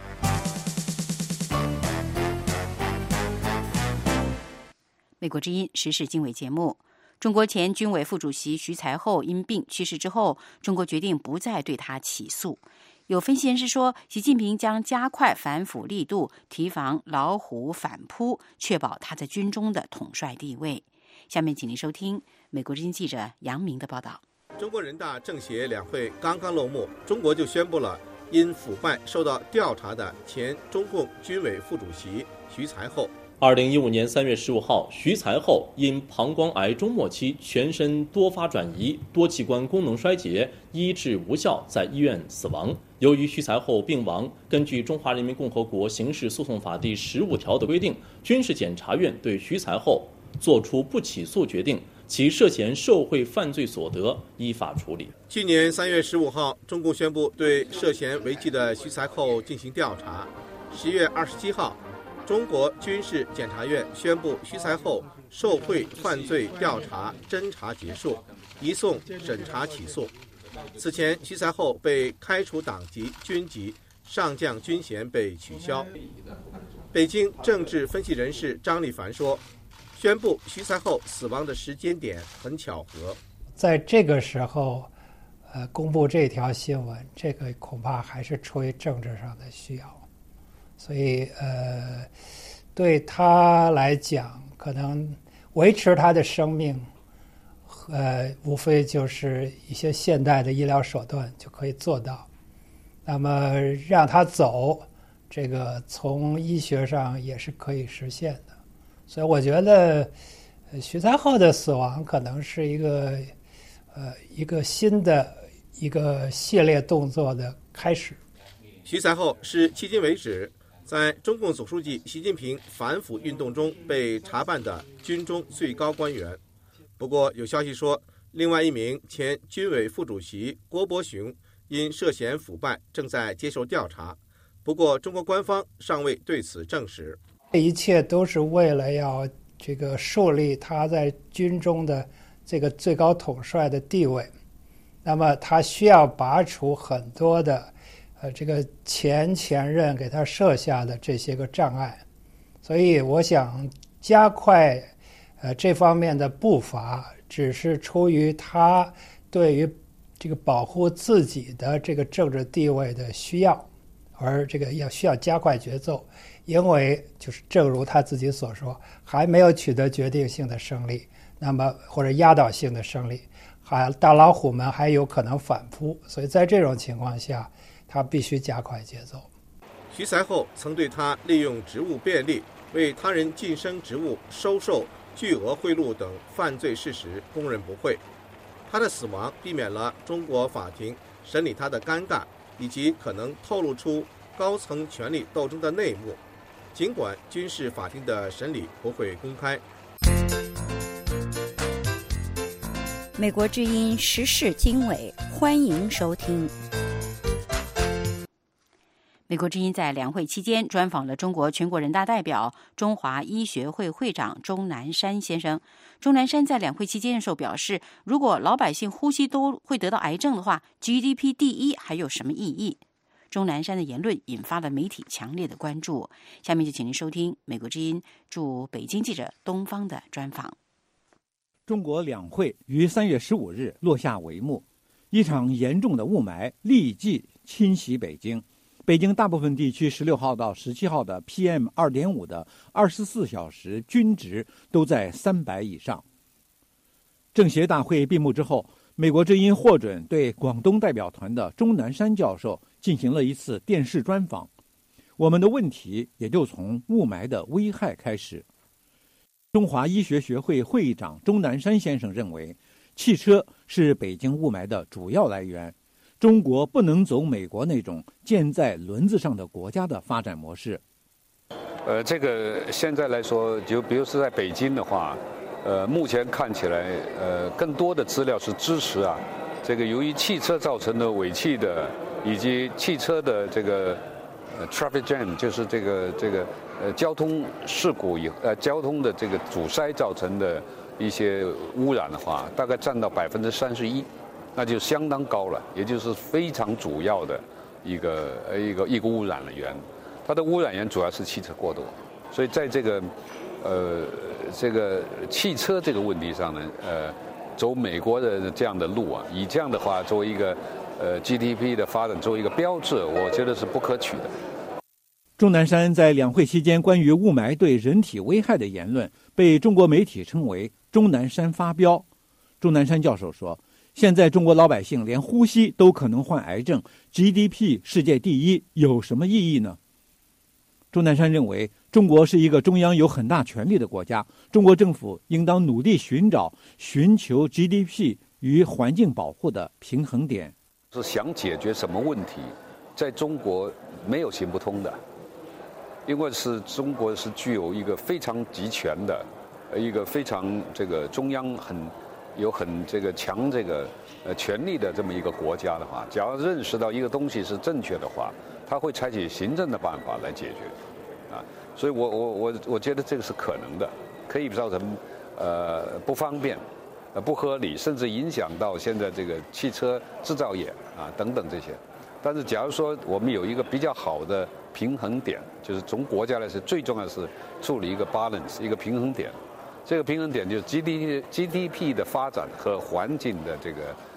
美国之音时事经纬节目，中国前军委副主席徐才厚因病去世之后，中国决定不再对他起诉。有分析人士说，习近平将加快反腐力度，提防老虎反扑，确保他在军中的统帅地位。下面请您收听美国之音记者杨明的报道。 中国人大政协两会刚刚落幕，中国就宣布了因腐败受到调查的前中共军委副主席徐才厚。 2015年3月15号，徐才厚因膀胱癌中末期全身多发转移、多器官功能衰竭，医治无效，在医院死亡。由于徐才厚病亡，根据《中华人民共和国刑事诉讼法》第15条的规定，军事检察院对徐才厚作出不起诉决定，其涉嫌受贿犯罪所得依法处理。 去年3月15号，中共宣布对涉嫌违纪的徐才厚进行调查。10月27号，中国军事检察院宣布徐才厚受贿犯罪调查侦查结束，移送审查起诉。此前，徐才厚被开除党籍、军籍，上将军衔被取消。北京政治分析人士张立凡说，宣布徐才厚死亡的时间点很巧合， 在这个时候，公布这条新闻，这个恐怕还是出于政治上的需要，所以对他来讲，可能维持他的生命，无非就是一些现代的医疗手段就可以做到。那么让他走，这个从医学上也是可以实现的。所以我觉得徐才厚的死亡可能是一个新的一个系列动作的开始。 徐才厚是迄今为止在中共总书记习近平反腐运动中被查办的军中最高官员。不过有消息说，另外一名前军委副主席郭伯雄因涉嫌腐败正在接受调查，不过中国官方尚未对此证实。 这一切都是为了要这个树立他在军中的这个最高统帅的地位，那么他需要拔除很多的这个前任给他设下的这些个障碍，所以我想加快这方面的步伐，只是出于他对于这个保护自己的这个政治地位的需要，而这个需要加快节奏。因为就是正如他自己所说，还没有取得决定性的胜利，那么或者压倒性的胜利，大老虎们还有可能反扑，所以在这种情况下，他必须加快节奏。 徐才厚曾对他利用职务便利为他人晋升职务、收受巨额贿赂等犯罪事实供认不讳。他的死亡避免了中国法庭审理他的尴尬，以及可能透露出高层权力斗争的内幕。尽管军事法庭的审理不会公开。 美国之音时事经纬，欢迎收听。 美国之音在两会期间专访了中国全国人大代表、中华医学会会长钟南山先生。钟南山在两会期间的时候表示，如果老百姓呼吸都会得到癌症的话， GDP 第一还有什么意义？钟南山的言论引发了媒体强烈的关注。下面就请您收听美国之音驻北京记者东方的专访。 中国两会于3月15日落下帷幕，一场严重的雾霾立即侵袭北京。北京大部分地区16号到17号的 PM2.5 的24小时均值都在300以上。政协大会闭幕之后，美国之音获准对广东代表团的钟南山教授进行了一次电视专访。我们的问题也就从雾霾的危害开始。中华医学学会会长钟南山先生认为，汽车是北京雾霾的主要来源。中国不能走美国那种建在轮子上的国家的发展模式。 这个现在来说，就比如说在北京的话，目前看起来，更多的资料是支持啊，这个由于汽车造成的尾气的，以及汽车的这个traffic jam， 就是这个交通事故交通的这个阻塞造成的一些污染的话，大概占到31%。那就相当高了，也就是非常主要的一个污染源。它的污染源主要是汽车过多，所以在这个汽车这个问题上呢，走美国的这样的路啊，以这样的话作为一个GDP 的发展作为一个标志，我觉得是不可取的。 钟南山在两会期间关于雾霾对人体危害的言论，被中国媒体称为“钟南山发飙”。钟南山教授说，现在中国老百姓连呼吸都可能患癌症， GDP 世界第一有什么意义呢？钟南山认为，中国是一个中央有很大权力的国家，中国政府应当努力寻求 GDP 与环境保护的平衡点。 是想解决什么问题，在中国没有行不通的，因为中国是具有一个非常集权的，一个非常这个中央很这个强这个权力的这么一个国家的话，只要认识到一个东西是正确的话，他会采取行政的办法来解决，啊，所以我觉得这个是可能的，可以造成不方便、不合理，甚至影响到现在这个汽车制造业啊等等这些。但是假如说我们有一个比较好的平衡点，就是从国家来说，最重要的是树立一个 balance， 一个平衡点。这个平衡点就是 GDP 的发展和环境的这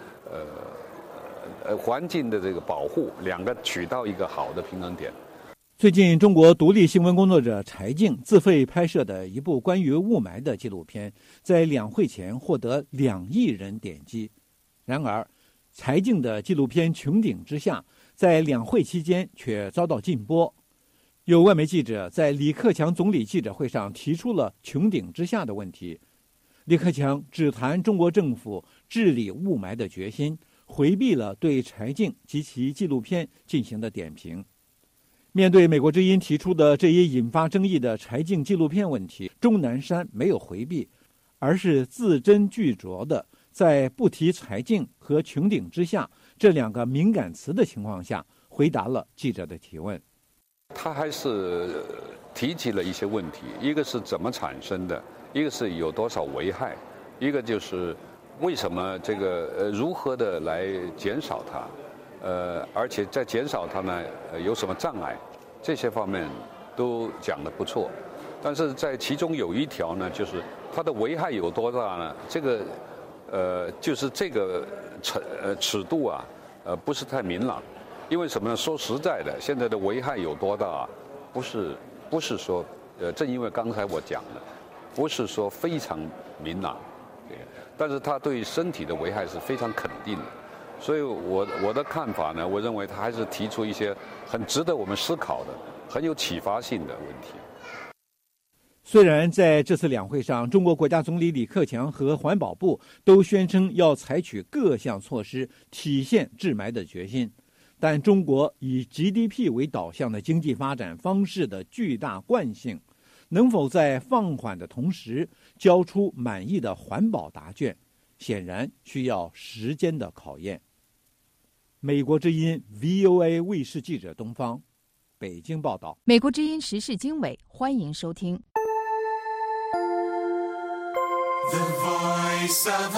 个环境的这个保护，两个取到一个好的平衡点。 最近，中国独立新闻工作者柴静自费拍摄的一部关于雾霾的纪录片，在两会前获得2亿人点击。然而，柴静的纪录片《穹顶之下》在两会期间却遭到禁播。有外媒记者在李克强总理记者会上提出了穹顶之下的问题，李克强只谈中国政府治理雾霾的决心，回避了对柴静及其纪录片进行的点评。面对美国之音提出的这一引发争议的柴静纪录片问题，钟南山没有回避，而是字斟句酌的在不提柴静和穹顶之下这2个敏感词的情况下，回答了记者的提问。 他还是提及了一些问题，一个是怎么产生的，一个是有多少危害，一个就是为什么这个如何的来减少它，而且在减少它呢有什么障碍，这些方面都讲得不错。但是在其中有一条呢，就是它的危害有多大呢？这个就是这个尺度啊，不是太明朗。因为什么呢？说实在的，现在的危害有多大啊？不是说，正因为刚才我讲的，不是说非常明朗，但是它对身体的危害是非常肯定的。所以我的看法呢，我认为他还是提出一些很值得我们思考的、很有启发性的问题。 虽然在这次两会上，中国国家总理李克强和环保部都宣称要采取各项措施体现治霾的决心，但中国以 GDP 为导向的经济发展方式的巨大惯性，能否在放缓的同时交出满意的环保答卷，显然需要时间的考验。美国之音 VOA 卫视记者东方北京报道。 美国之音时事经纬，欢迎收听。 The Voice of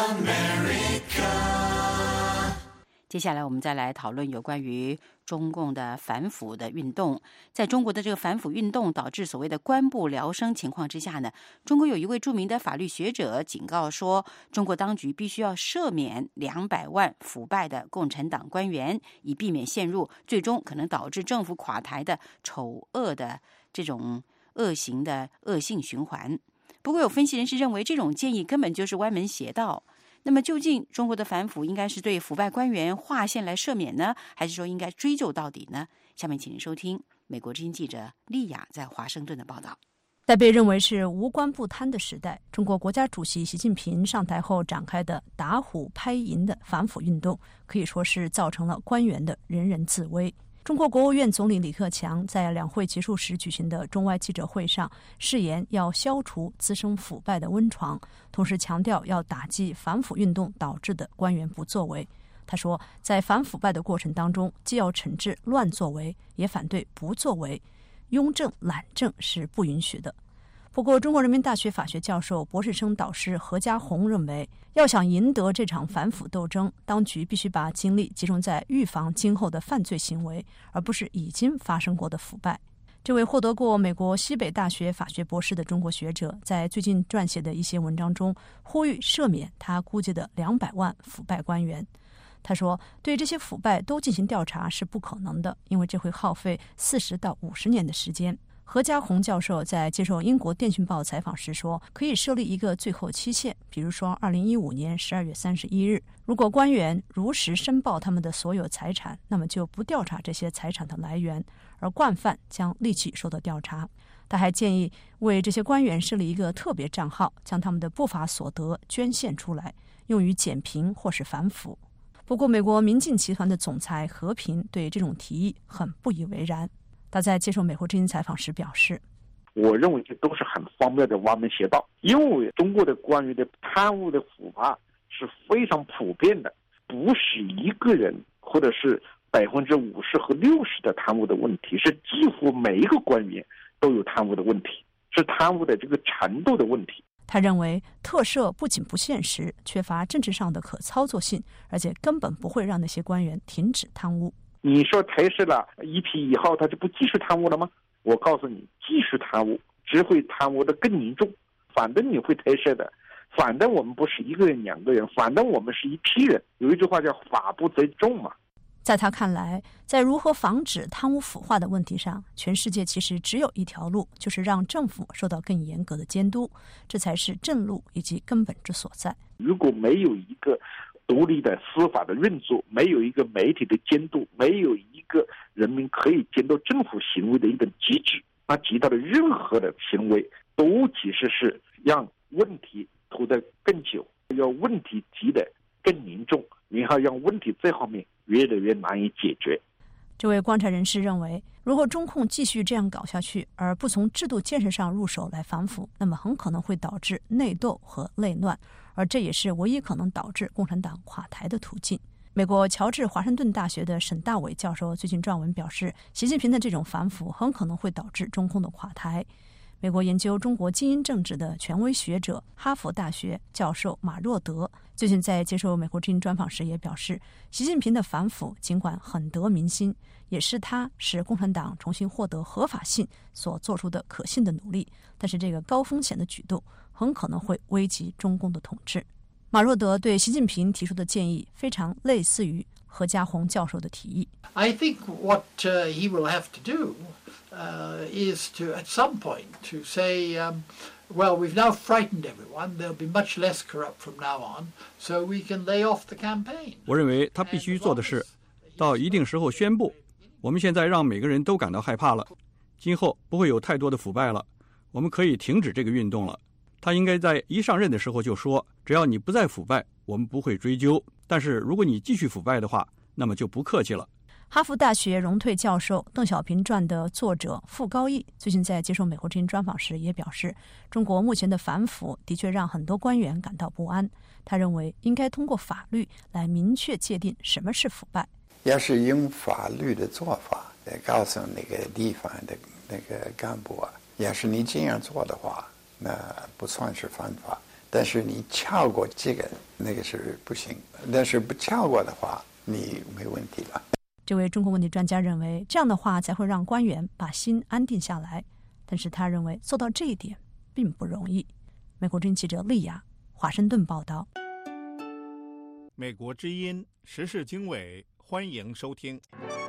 America。接下来我们再来讨论有关于中共的反腐的运动。在中国的这个反腐运动导致所谓的官不聊生情况之下呢，中国有一位著名的法律学者警告说，中国当局必须要赦免200万腐败的共产党官员，以避免陷入最终可能导致政府垮台的丑恶的这种恶行的恶性循环。不过有分析人士认为，这种建议根本就是歪门邪道。那么究竟中国的反腐应该是对腐败官员划线来赦免呢，还是说应该追究到底呢？下面请您收听美国之音记者丽雅在华盛顿的报道。 在被认为是无官不贪的时代，中国国家主席习近平上台后展开的打虎拍蝇的反腐运动，可以说是造成了官员的人人自危。中国国务院总理李克强在两会结束时举行的中外记者会上誓言要消除滋生腐败的温床，同时强调要打击反腐运动导致的官员不作为。他说，在反腐败的过程当中，既要惩治乱作为，也反对不作为，庸政懒政是不允许的。不过，中国人民大学法学教授、博士生导师何家红认为，要想赢得这场反腐斗争，当局必须把精力集中在预防今后的犯罪行为，而不是已经发生过的腐败。这位获得过美国西北大学法学博士的中国学者，在最近撰写的一些文章中，呼吁赦免他估计的200万腐败官员。他说，对这些腐败都进行调查是不可能的，因为这会耗费40到50年的时间。何家红教授在接受英国电讯报采访时说，可以设立一个最后期限，比如说2015年12月31日，如果官员如实申报他们的所有财产，那么就不调查这些财产的来源，而惯犯将立即受到调查。他还建议为这些官员设立一个特别账号，将他们的不法所得捐献出来，用于减贫或是反腐。不过，美国民进集团的总裁和平对这种提议很不以为然。他在接受美国之音采访时表示， 我认为这都是很荒谬的歪门邪道，因为中国的官员的贪污的腐败是非常普遍的，不是一个人或者是50%和60%的贪污的问题，是几乎每一个官员都有贪污的问题，是贪污的这个程度的问题。 他认为特赦不仅不现实，缺乏政治上的可操作性，而且根本不会让那些官员停止贪污。 你说特赦了一批以后，他就不继续贪污了吗？我告诉你，继续贪污只会贪污的更严重。反正你会特赦的，反正我们不是一个人2个人，反正我们是一批人。有一句话叫法不责众嘛。 在他看来，在如何防止贪污腐化的问题上，全世界其实只有一条路，就是让政府受到更严格的监督，这才是正路以及根本之所在。 如果没有一个独立的司法的运作，没有一个媒体的监督，没有一个人民可以监督政府行为的一个机制，那其他的任何的行为都其实是让问题拖得更久，要问题积得更严重，然后让问题在后面越来越难以解决。 这位观察人士认为，如果中共继续这样搞下去，而不从制度建设上入手来反腐，那么很可能会导致内斗和内乱，而这也是唯一可能导致共产党垮台的途径。美国乔治华盛顿大学的沈大伟教授最近撰文表示，习近平的这种反腐很可能会导致中共的垮台。美国研究中国精英政治的权威学者、哈佛大学教授马若德最近在接受美国之音专访时也表示，习近平的反腐尽管很得民心，也是他使共产党重新获得合法性所做出的可信的努力，但是这个高风险的举动很可能会危及中共的统治。马若德对习近平提出的建议非常类似于何家红教授的提议。 I think what he will have to do is to, at some point, to say, well, we've now frightened everyone. There'll be much less corrupt from now on, so we can lay off the campaign. 我认为他必须做的是，到一定时候宣布，我们现在让每个人都感到害怕了，今后不会有太多的腐败了，我们可以停止这个运动了。他应该在一上任的时候就说，只要你不再腐败，我们不会追究，但是如果你继续腐败的话，那么就不客气了。 哈佛大学荣退教授邓小平传的作者傅高义最近在接受美国之音专访时也表示，中国目前的反腐的确让很多官员感到不安。他认为应该通过法律来明确界定什么是腐败。 要是用法律的做法， 告诉那个地方的那个干部啊，要是你这样做的话，那不算是犯法。但是你超过这个，那个是不行。但是不超过的话，你没问题了。 这位中国问题专家认为，这样的话才会让官员把心安定下来。但是他认为做到这一点并不容易。美国之音记者丽亚，华盛顿报道。 美国之音时事经纬，欢迎收听。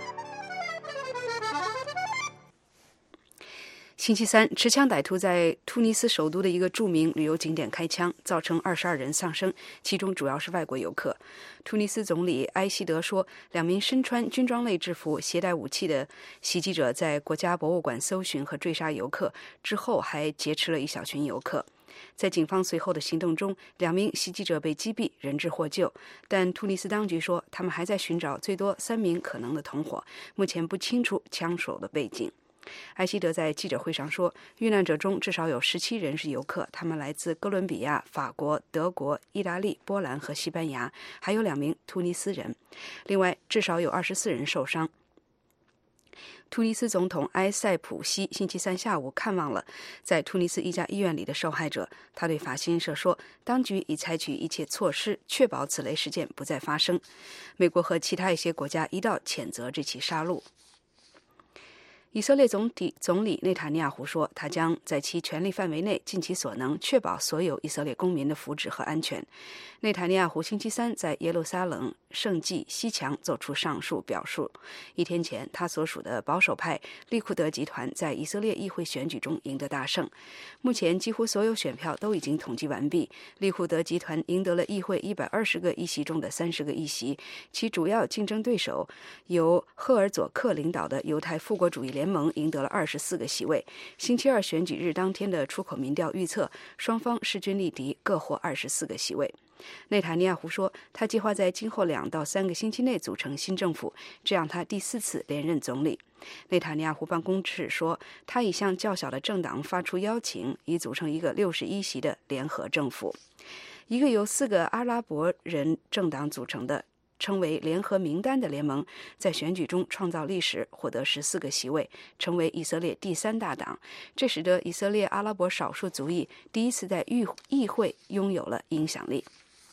星期三，持枪歹徒在突尼斯首都的一个著名旅游景点开枪，造成22人丧生，其中主要是外国游客。突尼斯总理埃希德说，2名身穿军装类制服、携带武器的袭击者在国家博物馆搜寻和追杀游客，之后还劫持了一小群游客。在警方随后的行动中，2名袭击者被击毙，人质获救。但突尼斯当局说，他们还在寻找最多3名可能的同伙，目前不清楚枪手的背景。埃希德在记者会上说，遇难者中至少有17人是游客，他们来自哥伦比亚、法国、德国、意大利、波兰和西班牙，还有2名突尼斯人。另外，至少有24人受伤。突尼斯总统埃塞普西星期三下午看望了在突尼斯一家医院里的受害者，他对法新社说，当局已采取一切措施，确保此类事件不再发生。美国和其他一些国家一道谴责这起杀戮。以色列总理内塔尼亚胡说，他将在其权力范围内尽其所能，确保所有以色列公民的福祉和安全。内塔尼亚胡星期三在耶路撒冷圣祭西墙做出上述表述。一天前，他所属的保守派利库德集团在以色列议会选举中赢得大胜。目前，几乎所有选票都已经统计完毕。利库德集团赢得了议会120个议席中的30个议席，其主要竞争对手由赫尔佐克领导的犹太复国主义联盟赢得了24个席位。星期二选举日当天的出口民调预测，双方势均力敌，各获24个席位。内塔尼亚胡说，他计划在今后2到3个星期内组成新政府，这让他第4次连任总理。内塔尼亚胡办公室说，他已向较小的政党发出邀请，以组成一个61席的联合政府。一个由4个阿拉伯人政党组成的称为联合名单的联盟，在选举中创造历史，获得14个席位，成为以色列第3大党。这使得以色列阿拉伯少数族裔第一次在议会拥有了影响力。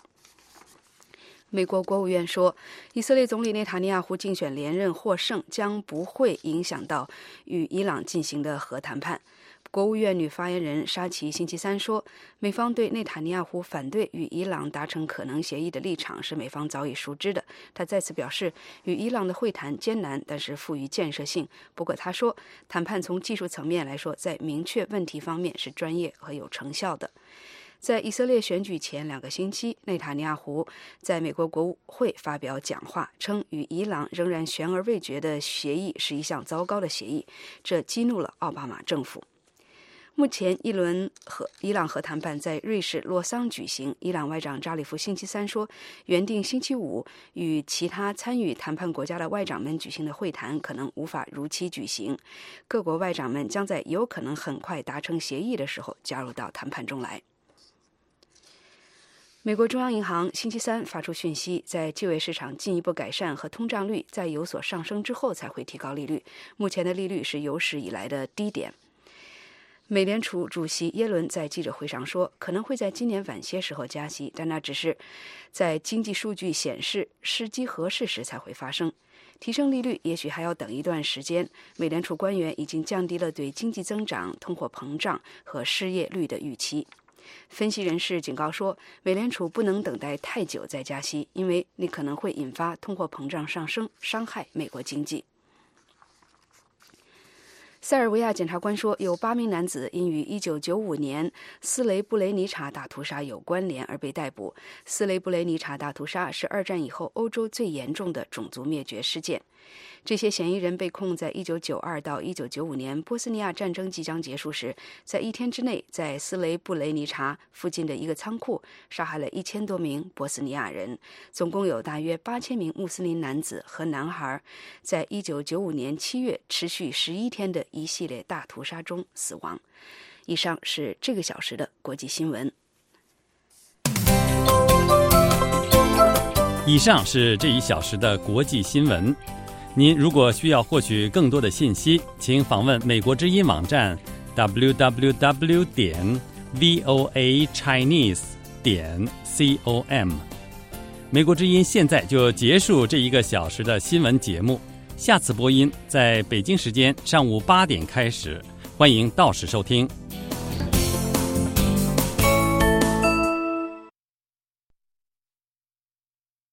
美国国务院说，以色列总理内塔尼亚胡竞选连任获胜将不会影响到与伊朗进行的核谈判。国务院女发言人沙奇星期三说，美方对内塔尼亚胡反对与伊朗达成可能协议的立场是美方早已熟知的。他再次表示，与伊朗的会谈艰难，但是富于建设性。不过他说，谈判从技术层面来说，在明确问题方面是专业和有成效的。在以色列选举前2个星期，内塔尼亚胡在美国国会发表讲话，称与伊朗仍然悬而未决的协议是一项糟糕的协议，这激怒了奥巴马政府。目前一轮和伊朗核谈判在瑞士洛桑举行。伊朗外长扎里夫星期三说，原定星期5与其他参与谈判国家的外长们举行的会谈可能无法如期举行，各国外长们将在有可能很快达成协议的时候加入到谈判中来。美国中央银行星期三发出讯息，在就业市场进一步改善和通胀率在有所上升之后才会提高利率。目前的利率是有史以来的低点。美联储主席耶伦在记者会上说，可能会在今年晚些时候加息，但那只是在经济数据显示时机合适时才会发生。提升利率也许还要等一段时间。美联储官员已经降低了对经济增长、通货膨胀和失业率的预期。分析人士警告说，美联储不能等待太久再加息，因为那可能会引发通货膨胀上升，伤害美国经济。塞尔维亚检察官说，有8名男子因与1995年斯雷布雷尼察大屠杀有关联而被逮捕。斯雷布雷尼察大屠杀是2战以后欧洲最严重的种族灭绝事件。这些嫌疑人被控在1992到1995年波斯尼亚战争即将结束时，在1天之内在斯雷布雷尼察附近的一个仓库杀害了1000多名波斯尼亚人。总共有大约8000名穆斯林男子和男孩在1995年7月持续11天的一系列大屠杀中死亡。以上是这个小时的国际新闻。 以上是这一小时的国际新闻。 您如果需要获取更多的信息，请访问美国之音网站 www.voachinese.com。美国之音现在就结束这1个小时的新闻节目，下次播音在北京时间上午8点开始，欢迎到时收听。